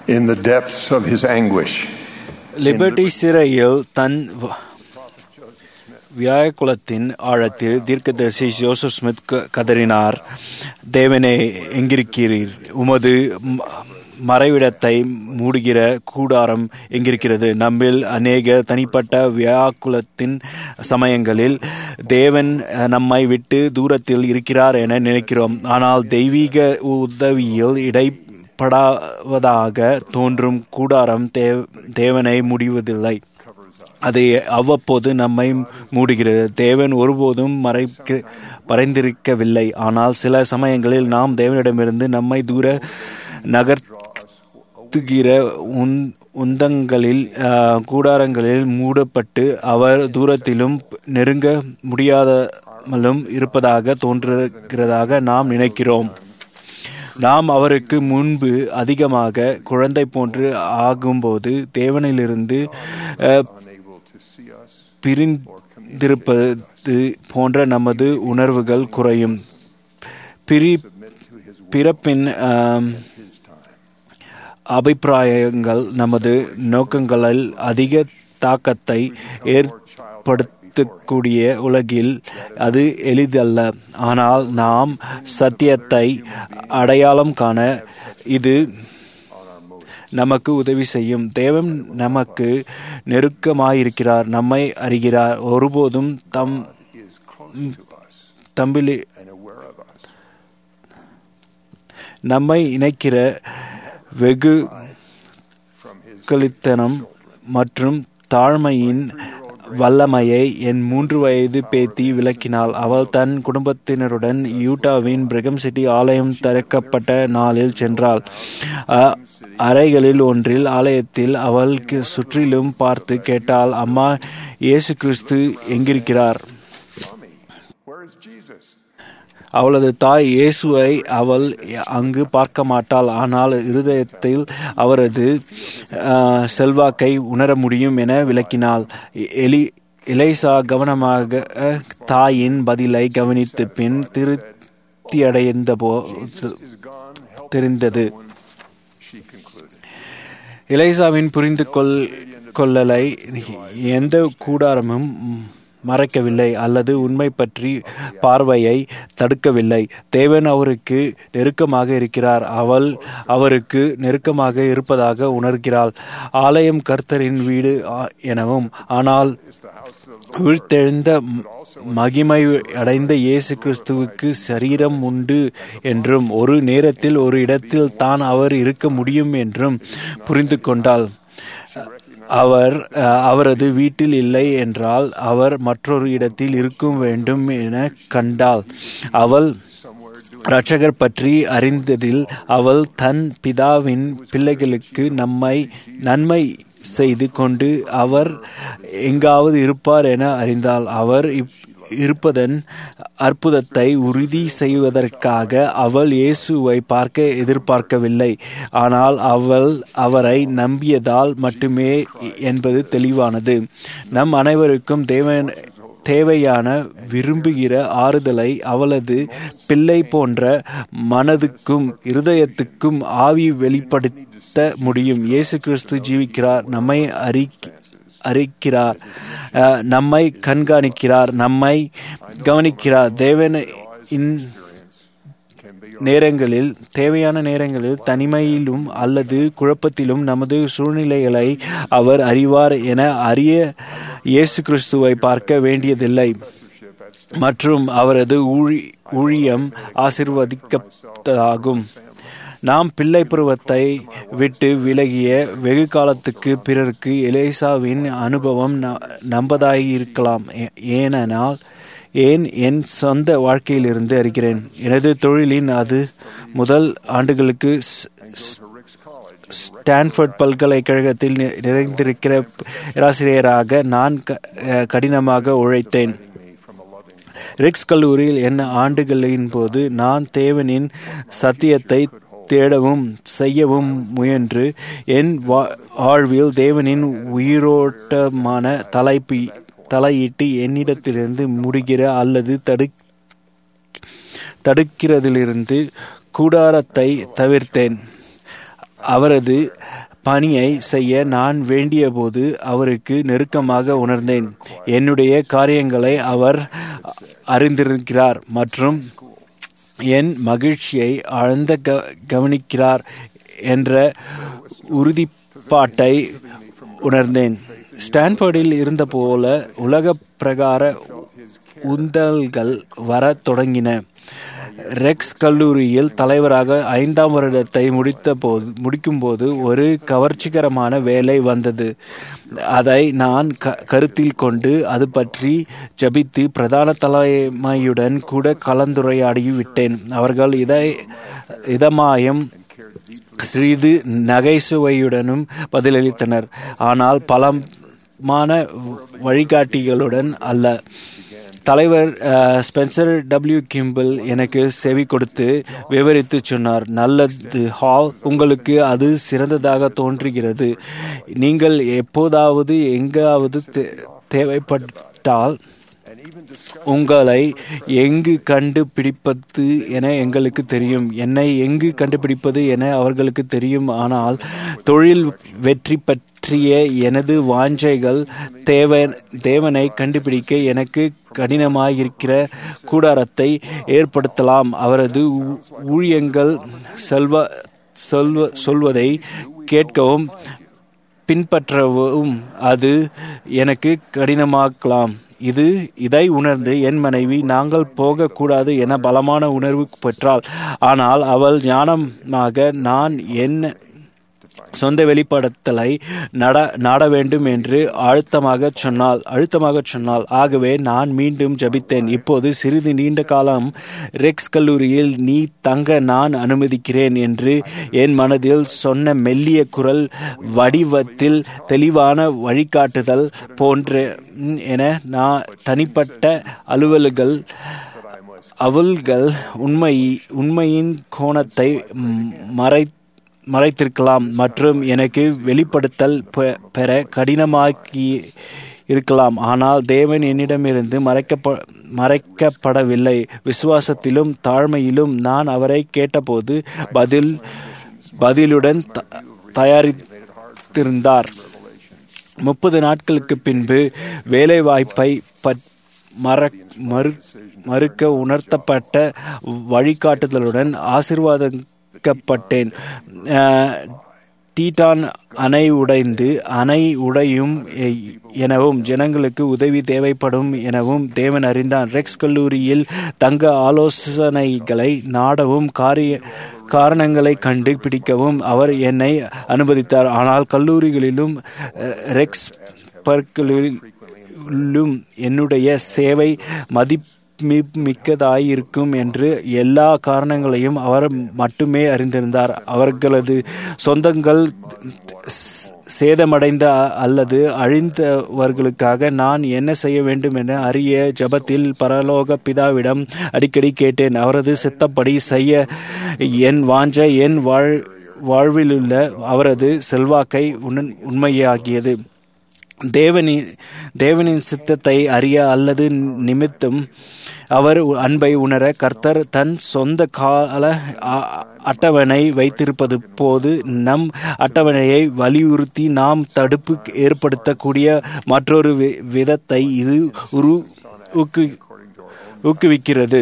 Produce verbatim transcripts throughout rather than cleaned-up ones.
in the depths of his anguish. Liberty சிறையில் தன் வியாகுலத்தின் ஆழத்தில் தீர்க்கதரிசி ஜோசப் ஸ்மித் கதறினார். தேவனே, எங்கிருக்கிறீர்? உமது மறைவிடத்தை மூடுகிற கூடாரம் எங்கிருக்கிறது? நம்மில் அநேக தனிப்பட்ட வியாக்குலத்தின் சமயங்களில் தேவன் நம்மை விட்டு தூரத்தில் இருக்கிறார் என நினைக்கிறோம். ஆனால் தெய்வீக உதவியில் இடைப்படாவதாக தோன்றும் கூடாரம் தேவனை முடிவதில்லை. அது அவ்வப்போது நம்மை மூடுகிறது. தேவன் ஒருபோதும் மறைக்க மறைந்திருக்கவில்லை. ஆனால் சில சமயங்களில் நாம் தேவனிடமிருந்து நம்மை தூர நகர்த்துகிற உந்தங்களில் கூடாரங்களில் மூடப்பட்டு அவர் தூரத்திலும் நெருங்க முடியாமலும் இருப்பதாக தோன்றுகிறதாக நாம் நினைக்கிறோம். நாம் அவருக்கு முன்பு அதிகமாக குழந்தை போன்று ஆகும்போது தேவனிலிருந்து பிரிந்திருப்பது போன்ற நமது உணர்வுகள் குறையும். பிரி பிறப்பின் அபிப்பிராயங்கள் நமது நோக்கங்களில் அதிக தாக்கத்தை ஏற்படுத்தக்கூடிய உலகில் அது எளிதல்ல. ஆனால் நாம் சத்தியத்தை அடையாளம் காண இது நமக்கு உதவி செய்யும். தேவன் நமக்கு நெருக்கமாயிருக்கிறார், நம்மை அறிகிறார், ஒருபோதும் தம் தம்பிலி நம்மை இணைக்கிற வெகு கலித்தனம் மற்றும் தாழ்மையின் வல்லமையை என் மூன்று வயது பேத்தி விளக்கினாள். அவள் தன் குடும்பத்தினருடன் யூட்டாவின் பிரிகம் சிட்டி ஆலயம் திறக்கப்பட்ட நாளில் சென்றாள். அறைகளில் ஒன்றில் ஆலயத்தில் அவளுக்கு சுற்றிலும் பார்த்து கேட்டாள், அம்மா, இயேசு கிறிஸ்து எங்கிருக்கிறார்? அவளது தாய் இயேசுவை அவள் அங்கு பார்க்க மாட்டாள், ஆனால் இருதயத்தில் அவரது செல்வாக்கை உணர முடியும் என விளக்கினாள். எலி எலைசா கவனமாக தாயின் பதிலை கவனித்து பின் திருப்தியடைந்த போது தெரிந்தது. எலைசாவின் புரிந்து கொள் கொள்ளலை எந்த கூடாரமும் மறைக்கவில்லை அல்லது உண்மை பற்றி பார்வையை தடுக்கவில்லை. தேவன் அவருக்கு நெருக்கமாக இருக்கிறார். அவள் அவருக்கு நெருக்கமாக இருப்பதாக உணர்கிறாள். ஆலயம் கர்த்தரின் வீடு எனவும், ஆனால் உயிர்த்தெழுந்த மகிமை அடைந்த இயேசு கிறிஸ்துவுக்கு சரீரம் உண்டு என்றும் ஒரு நேரத்தில் ஒரு இடத்தில் தான் அவர் இருக்க முடியும் என்றும் புரிந்து கொண்டாள். அவர் அவரது வீட்டில் இல்லை என்றால் அவர் மற்றொரு இடத்தில் இருக்க வேண்டும் என கண்டாள். அவள் இரட்சகர் பற்றி அறிந்ததில் அவள் தன் பிதாவின் பிள்ளைகளுக்கு நம்மை நன்மை செய்து கொண்டு அவர் எங்காவது இருப்பார் என அறிந்தாள். அவர் இருப்பதன் அற்புதத்தை உறுதி செய்வதற்காக அவள் இயேசுவை பார்க்க எதிர்பார்க்கவில்லை, ஆனால் அவள் அவரை நம்பியதால் மட்டுமே என்பது தெளிவானது. நம் அனைவருக்கும் தேவன் தேவையான விரும்புகிற ஆறுதலை அவளது பிள்ளை போன்ற மனதுக்கும் இருதயத்துக்கும் ஆவி வெளிப்படுத்த முடியும். இயேசு கிறிஸ்து ஜீவிக்கிறார், நம்மை அறி அறிக்கிறார், நம்மை கண்காணிக்கிறார், நம்மை கவனிக்கிறார். தேவனின் நேரங்களில் தேவையான நேரங்களில் தனிமையிலும் அல்லது குழப்பத்திலும் நமது சூழ்நிலைகளை அவர் அறிவார் என அறிய இயேசு கிறிஸ்துவை பார்க்க வேண்டியதில்லை மற்றும் அவரது ஊழி ஊழியம் ஆசீர்வதிக்கப்பட்டதாகும். நாம் பிள்ளை பருவத்தை விட்டு விலகிய வெகு காலத்துக்கு பிறருக்கு எலிசாவின் அனுபவம் நம்பதாயிருக்கலாம். ஏனென்றால் ஏன் என் சொந்த வாழ்க்கையிலிருந்து அறிகிறேன். எனது தொழிலின் அது முதல் ஆண்டுகளுக்கு ஸ்டான்ஃபோர்ட் பல்கலைக்கழகத்தில் நிறைந்திருக்கிற பேராசிரியராக நான் கடினமாக உழைத்தேன். ரிக்ஸ் கல்லூரியில் என் ஆண்டுகளின் போது நான் தேவனின் சத்தியத்தை தேடவும் செய்யவும் முயன்று என் வாழ்வில் தேவனின் உயிரோட்டமான தலைப்பு தலையிட்டு என்னிடத்திலிருந்து முடிகிற அல்லது தடு தடுக்கிறதிலிருந்து கூடாரத்தை தவிர்த்தேன். அவரது பணியை செய்ய நான் வேண்டியபோது அவருக்கு நெருக்கமாக உணர்ந்தேன். என்னுடைய காரியங்களை அவர் அறிந்திருக்கிறார் மற்றும் என் மகிழ்ச்சியை ஆழ்ந்த கவனிக்கிறார் என்ற உறுதிப்பாட்டை உணர்ந்தேன். ஸ்டான்போர்டில் இருந்தபோல உலக பிரகார உந்தல்கள் வர தொடங்கின. ரெக்ஸ் கல்லூரியில் தலைவராக ஐந்தாம் வருடத்தை முடித்த போது முடிக்கும்போது ஒரு கவர்ச்சிகரமான வேலை வந்தது. அதை நான் க கருத்தில் கொண்டு அது பற்றி ஜபித்து பிரதான தலைமையுடன் கூட கலந்துரையாடிவிட்டேன். அவர்கள் இதை இதமாயம் சிறிது நகைச்சுவையுடனும் பதிலளித்தனர், ஆனால் பலமான வழிகாட்டிகளுடன் அல்ல. தலைவர் ஸ்பென்சர் டபிள்யூ கிம்பிள் எனக்கு செவி கொடுத்து விவரித்து சொன்னார். நல்லது ஹால், உங்களுக்கு அது சிறந்ததாக தோன்றுகிறது. நீங்கள் எப்போதாவது எங்காவது தேவைப்பட்டால் உங்களை எங்கு கண்டுபிடிப்பது என எங்களுக்கு தெரியும். என்னை எங்கு கண்டுபிடிப்பது என அவர்களுக்கு தெரியும். ஆனால் தொழில் வெற்றி பற்றிய எனது வாஞ்சைகள் தேவன் தேவனை கண்டுபிடிக்க எனக்கு கடினமாயிருக்கிற கூடாரத்தை ஏற்படுத்தலாம். அவரது ஊழியங்கள் செல்வ சொல்வ சொல்வதை கேட்கவும் பின்பற்றவும் அது எனக்கு கடினமாக்கலாம். இது இதை உணர்ந்து என் மனைவி நாங்கள் போகக்கூடாது என பலமான உணர்வு பெற்றாள். ஆனால் அவள் ஞானமாக நான் என் சொந்த வெளிப்படுத்தலை நட நாட வேண்டும் என்று அழுத்தமாக சொன்னாள் அழுத்தமாக சொன்னாள் ஆகவே நான் மீண்டும் ஜபித்தேன். இப்போது சிறிது நீண்ட காலம் ரெக்ஸ் கல்லூரியில் நீ தங்க நான் அனுமதிக்கிறேன் என்று என் மனதில் சொன்ன மெல்லிய குரல் வடிவத்தில் தெளிவான வழிகாட்டுதல் போன்ற என நான் தனிப்பட்ட அலுவல்கள் அவள்கள் உண்மை உண்மையின் கோணத்தை மறை மறைத்திருக்கலாம் மற்றும் எனக்கு வெளிப்படுத்தல் பெற கடினமாக்கி இருக்கலாம். ஆனால் தேவன் என்னிடமிருந்து மறைக்கப்ப மறைக்கப்படவில்லை. விசுவாசத்திலும் தாழ்மையிலும் நான் அவரை கேட்டபோது பதில் பதிலுடன் தயாரித்திருந்தார். முப்பது நாட்களுக்கு பின்பு வேலை வாய்ப்பை மற மறு மறுக்க உணர்த்தப்பட்ட வழிகாட்டுதலுடன் ஆசீர்வாத ப்பட்டேன். டீட்டான் அணை உடைந்து அணை உடையும் எனவும் ஜனங்களுக்கு உதவி தேவைப்படும் எனவும் தேவன் அறிந்தார். ரெக்ஸ் கல்லூரியில் தங்க ஆலோசனைகளை நாடவும் காரிய காரணங்களை கண்டு பிடிக்கவும் அவர் என்னை அனுமதித்தார். ஆனால் கல்லூரிகளிலும் ரெக்ஸ் பர்களிலும் என்னுடைய சேவை மதிப்பு மிக்கதாயிருக்கும் என்று எல்லா காரணங்களையும் அவர் மட்டுமே அறிந்திருந்தார். அவர்களது சொந்தங்கள் சேதமடைந்த அல்லது அழிந்தவர்களுக்காக நான் என்ன செய்ய வேண்டும் என அறிய ஜபத்தில் பரலோக பிதாவிடம் அடிக்கடி கேட்டேன். அவரது சித்தப்படி செய்ய என் வாஞ்சை என் வாழ் வாழ்விலுள்ள அவரது செல்வாக்கை உண்மையாகியது. தேவனின் தேவனின் சித்தத்தை அறிய அல்லது நிமித்தம் அவர் அன்பை உணர கர்த்தர் தன் சொந்த கால அட்டவணை வைத்திருப்பது போது நம் அட்டவணையை வலியுறுத்தி நாம் தடுப்பு ஏற்படுத்தக்கூடிய மற்றொரு விதத்தை இது உரு ஊக்குவிக்கிறது.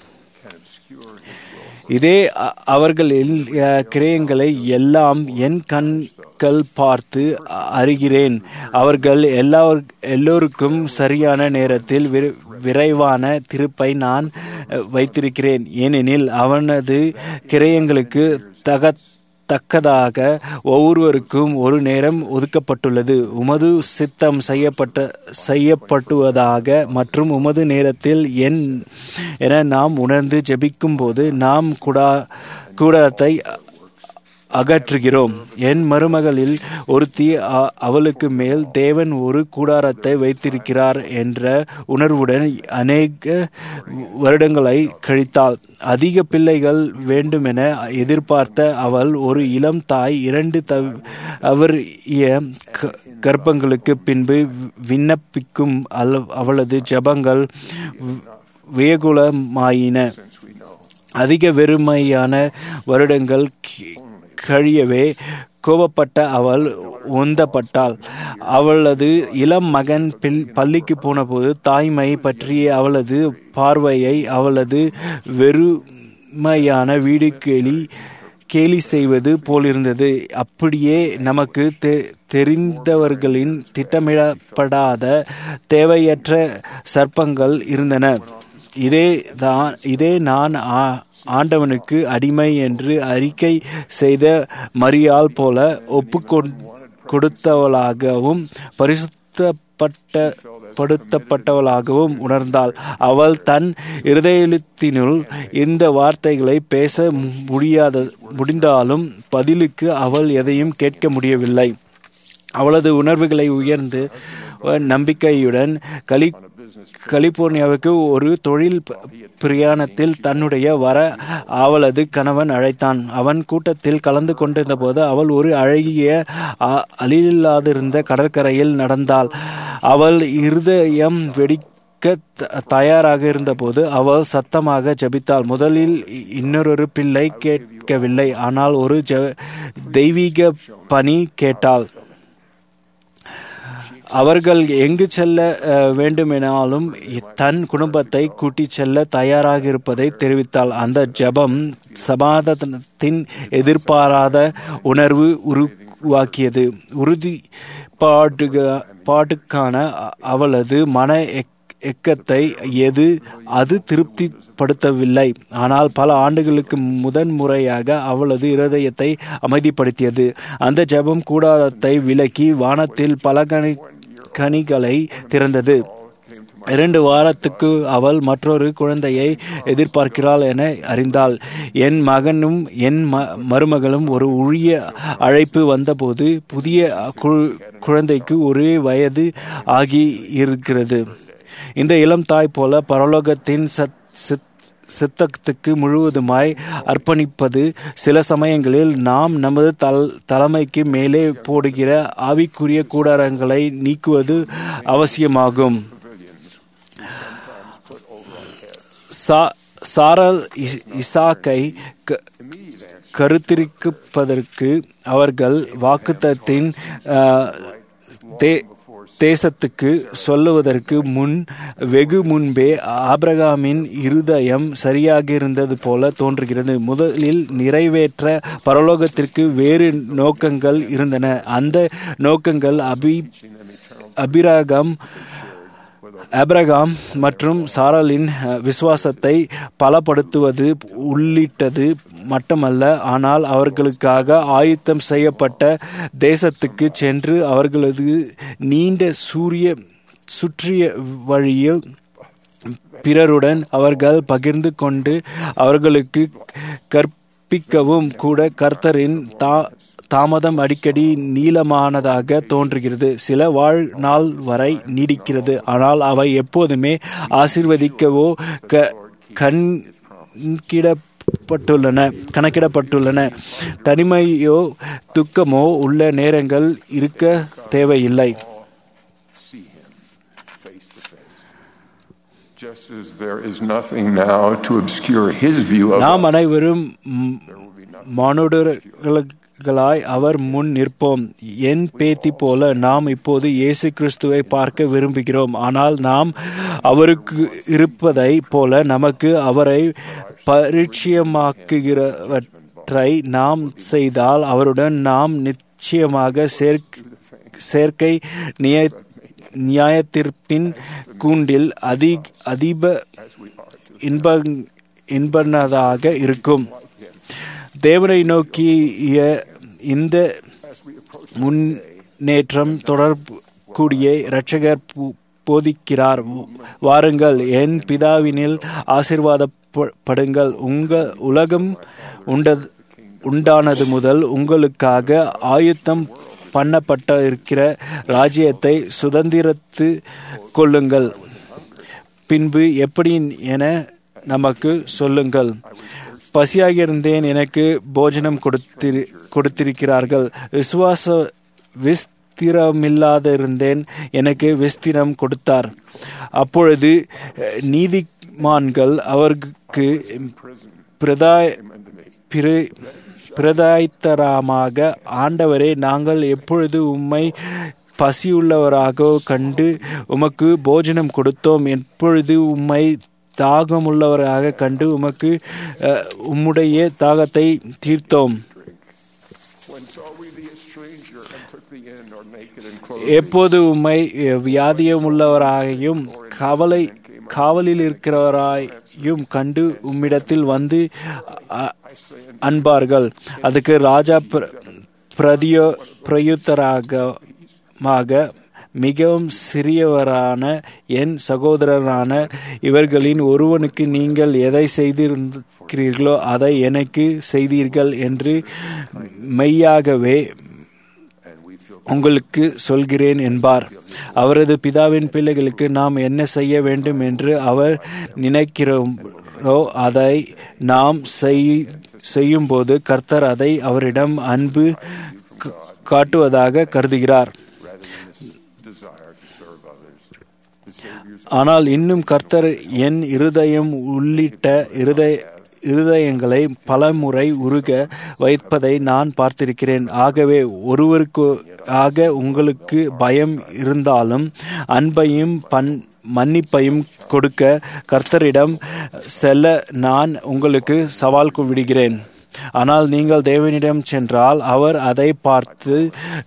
இதே அவர்களின் கிரயங்களை எல்லாம் என் கண்கள் பார்த்து அறிகிறேன். அவர்கள் எல்லா எல்லோருக்கும் சரியான நேரத்தில் விரைவான திருப்பை நான் வைத்திருக்கிறேன். ஏனெனில் அவனது கிரயங்களுக்கு தக தக்கதாக ஒவ்வொருவருக்கும் ஒரு நேரம் ஒதுக்கப்பட்டுள்ளது. உமது சித்தம் செய்யப்பட்ட செய்யப்பட்டுவதாக மற்றும் உமது நேரத்தில் என் என நாம் உணர்ந்து ஜெபிக்கும் போது நாம் கூட கூடத்தை அகற்றுகிறோம். என் மருமகளில் ஒருத்தி அவளுக்கு மேல் தேவன் ஒரு கூடாரத்தை வைத்திருக்கிறார் என்ற உணர்வுடன் அநேக வருடங்களை கழித்தாள். அதிக பிள்ளைகள் வேண்டுமென எதிர்பார்த்த அவள் ஒரு இளம் தாய் இரண்டு தவறிய கர்ப்பங்களுக்கு பின்பு விண்ணப்பிக்கும் அவளது ஜபங்கள் வியகுலமாயின. அதிக வெறுமையான வருடங்கள் கழியவே கோபப்பட்ட அவள் உந்தப்பட்டாள். அவளது இளம் மகன் பள்ளிக்கு போனபோது தாய்மை பற்றிய அவளது பார்வையை அவளது வெறுமையான வீடு கேலி கேலி செய்வது போலிருந்தது. அப்படியே நமக்கு தெ தெரிந்தவர்களின் திட்டமிடப்படாத தேவையற்ற சர்ப்பங்கள் இருந்தன. இதே தான் இதே நான் ஆண்டவனுக்கு அடிமை என்று அறிக்கை செய்த மரியாள் போல ஒப்பு கொடுத்தவளாகவும் பரிசுத்தப்பட்ட படுத்தப்பட்டவளாகவும் உணர்ந்தாள். அவள் தன் இருதயத்தினுள் இந்த வார்த்தைகளை பேச முடியாத முடிந்தாலும் பதிலுக்கு அவள் எதையும் கேட்க முடியவில்லை. அவளது உணர்வுகளை உயர்ந்து நம்பிக்கையுடன் கலி கலிபோர்னியாவுக்கு ஒரு தொழில் பிரயாணத்தில் தன்னுடைய வர அவளது கணவன் அழைத்தான். அவன் கூட்டத்தில் கலந்து கொண்டிருந்த போது அவள் ஒரு அழகிய அழியில்லாதிருந்த கடற்கரையில் நடந்தாள். அவள் இருதயம் வெடிக்க தயாராக இருந்தபோது அவள் சத்தமாக ஜபித்தாள். முதலில் இன்னொரு பிள்ளை கேட்கவில்லை, ஆனால் ஒரு தெய்வீக பணி கேட்டாள். அவர்கள் எங்கு செல்ல வேண்டுமெனாலும் தன் குடும்பத்தை கூட்டிச் செல்ல தயாராக இருப்பதை தெரிவித்தாள். அந்த ஜபம் சமாதானத்தின் எதிர்பாராத உணர்வு உருவாக்கியது. உறுதி பாட்டுக்கான அவளது மன எக்கத்தை எது அது திருப்திப்படுத்தவில்லை, ஆனால் பல ஆண்டுகளுக்கு முதன் முறையாக அவளது இருதயத்தை அமைதிப்படுத்தியது. அந்த ஜெபம் கூடாரத்தை விலக்கி வானத்தில் பல கனி கனிகளை திறந்தது. இரண்டு வாரத்துக்கு அவள் மற்றொரு குழந்தையை எதிர்பார்க்கிறாள் என அறிந்தாள். என் மகனும் என் மருமகளும் ஒரு ஊழிய அழைப்பு வந்தபோது புதிய குழந்தைக்கு ஒரே வயது ஆகி இருக்கிறது. இந்த இளம் தாய் போல பரலோகத்தின் சித்தத்துக்கு முழுவதுமாய் அர்ப்பணிப்பது சில சமயங்களில் நாம் நமது தல் தலைமைக்கு மேலே போடுகிற ஆவிக்குரிய கூடாரங்களை நீக்குவது அவசியமாகும். சாரல் இசாக்கை கருத்திருப்பதற்கு அவர்கள் வாக்குத்தத்தின் தேசத்துக்கு சொல்லுவதற்கு முன் வெகு முன்பே ஆபிரகாமின் இருதயம் சரியாக இருந்தது போல தோன்றுகிறது. முதலில் நிறைவேற்ற பரலோகத்திற்கு வேறு நோக்கங்கள் இருந்தன. அந்த நோக்கங்கள் அபி அபிரகாம் ஆபிரகாம் மற்றும் சாராளின் விசுவாசத்தை பலப்படுத்துவது உள்ளிட்டது மட்டுமல்ல, ஆனால் அவர்களுக்காக ஆயத்தம் செய்யப்பட்ட தேசத்துக்கு சென்று அவர்களது நீண்ட சூரிய சுற்றிய வழியில் பிறருடன் அவர்கள் பகிர்ந்து கொண்டு அவர்களுக்கு கற்பிக்கவும் கூட கர்த்தரின் தா தாமதம் அடிக்கடி நீளமானதாக தோன்றுகிறது. சில வாழ்நாள் வரை நீடிக்கிறது, ஆனால் அவை எப்போதுமே ஆசீர்வதிக்கவோ கண்கிட பட்டுள்ளன கணக்கிடப்பட்டுள்ளன. தனிமையோ துக்கமோ உள்ள நேரங்கள் இருக்க தேவையில்லை. நாம் அனைவரும் மானுடர்களாய் அவர் முன் நிற்போம். என் பேத்தி போல நாம் இப்போது இயேசு கிறிஸ்துவை பார்க்க விரும்புகிறோம். ஆனால் நாம் அவருக்கு இருப்பதை போல நமக்கு அவரை பரிச்சயமாக்குகிறவற்றை நாம் செய்தால் அவருடன் நாம் நிச்சயமாக சேர்க்கை நியாயத்தீர்ப்பின் கூண்டில் அதி அதிப இன்ப இன்பனதாக இருக்கும். தேவனை நோக்கிய இந்த முன்னேற்றம் தொடர்புடைய இரட்சகர் போதிக்கிறார். வாருங்கள், என் பிதாவினில் ஆசீர்வாதப்படுங்கள். உங்கள் உலகம் உண்ட உண்டானது முதல் உங்களுக்காக ஆயுத்தம் பண்ணப்பட்ட இருக்கிற ராஜ்யத்தை சுதந்திரத்து கொள்ளுங்கள். பின்பு எப்படி என நமக்கு சொல்லுங்கள். பசியாக இருந்தேன், எனக்கு போஜனம் கொடுத்திரு கொடுத்திருக்கிறார்கள். விசுவாச விஸ்திரமில்லாத இருந்தேன், எனக்கு விஸ்திரம் கொடுத்தார். அப்பொழுது நீதிமான்கள் அவருக்கு பிரதா பிர பிரதாய்த்தரமாக, ஆண்டவரே, நாங்கள் எப்பொழுது உம்மை பசியுள்ளவராக கண்டு உமக்கு போஜனம் கொடுத்தோம், எப்பொழுது உம்மை தாகமுள்ளவராக கண்டு உமக்கு உம்முடைய தாகத்தை தீர்த்தோம். எப்போது உம்மை வியாதியமுள்ளவராயும் கவலை காவலில் இருக்கிறவராயும் கண்டு உம்மிடத்தில் வந்து அன்பார்கள். அதுக்கு ராஜா பிரதியோ பிரயுத்தராக, மிகவும் சிறியவரான என் சகோதரரான இவர்களின் ஒருவனுக்கு நீங்கள் எதை செய்திருக்கிறீர்களோ அதை எனக்கு செய்தீர்கள் என்று மெய்யாகவே உங்களுக்கு சொல்கிறேன் என்பார். அவரது பிதாவின் பிள்ளைகளுக்கு நாம் என்ன செய்ய வேண்டும் என்று அவர் நினைக்கிறோரோ அதை நாம் செய்யும்போது கர்த்தர் அதை அவரிடம் அன்பு காட்டுவதாக கருதுகிறார். ஆனால் இன்னும் கர்த்தர் என் இருதயம் உள்ளிட்ட இருதய இருதயங்களை பலமுறை உருக வைப்பதை நான் பார்த்திருக்கிறேன். ஆகவே ஒருவருக்காக உங்களுக்கு பயம் இருந்தாலும் அன்பையும் பண் மன்னிப்பையும் கொடுக்க கர்த்தரிடம் செல்ல நான் உங்களுக்கு சவால் விடுகிறேன். ஆனால் நீங்கள் தேவனிடம் சென்றால் அவர் அதை பார்த்து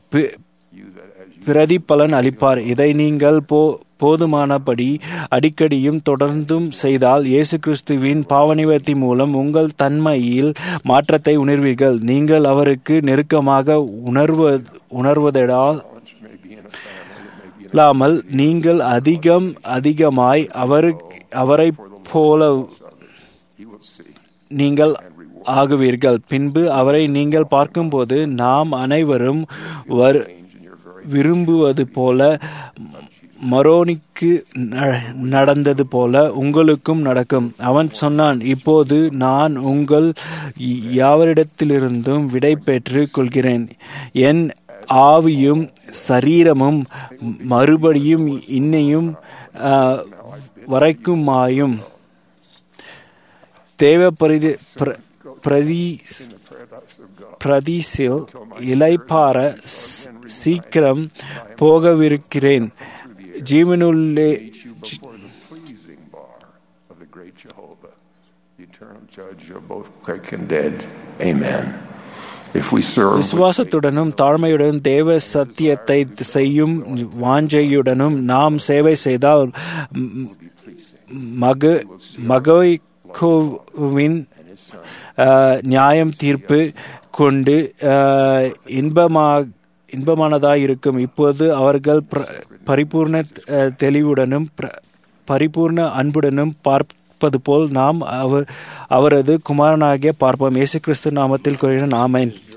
பிரதிபலன் அளிப்பார். இதை நீங்கள் போ போதுமானபடி அடிக்கடியும் தொடர்ந்தும் செய்தால் இயேசு கிறிஸ்துவின் பாவநிவர்த்தி மூலம் உங்கள் தன்மையில் மாற்றத்தை உணர்வீர்கள். நீங்கள் அவருக்கு நெருக்கமாக உணர்வ உணர்வதால் இல்லாமல் நீங்கள் அதிகம் அதிகமாய் அவர் அவரை போல நீங்கள் ஆகுவீர்கள். பின்பு அவரை நீங்கள் பார்க்கும்போது நாம் அனைவரும் விரும்புவது போல மரோனிக்கு நடந்தது போல உங்களுக்கும் நடக்கும். அவன் சொன்னான், இப்போது நான் உங்கள் யாவரிடத்திலிருந்தும் விடை பெற்றுக் கொள்கிறேன். என் ஆவியும் சரீரமும் மறுபடியும் இன்னையும் வரைக்குமாயும் தேவ பிரதி பிரதி பிரதிசில் இலைப்பார சீக்கிரம் போகவிருக்கிறேன். ஜீவனுள்ளே விசுவாசத்துடனும் தாழ்மையுடனும் தேவ சத்தியத்தை செய்யும் வாஞ்சையுடனும் நாம் சேவை செய்தால் மக மகோவின் நியாயம் தீர்ப்பு கொண்டு இன்பமாக இன்பமானதாய் இருக்கும். இப்போது அவர்கள் பரிபூர்ண தெளிவுடனும் பரிபூர்ண அன்புடனும் பார்ப்பது போல் நாம் அவர் அவரது குமாரனாகிய பார்ப்போம். இயேசு கிறிஸ்து நாமத்தில் கூறினேன். ஆமென்.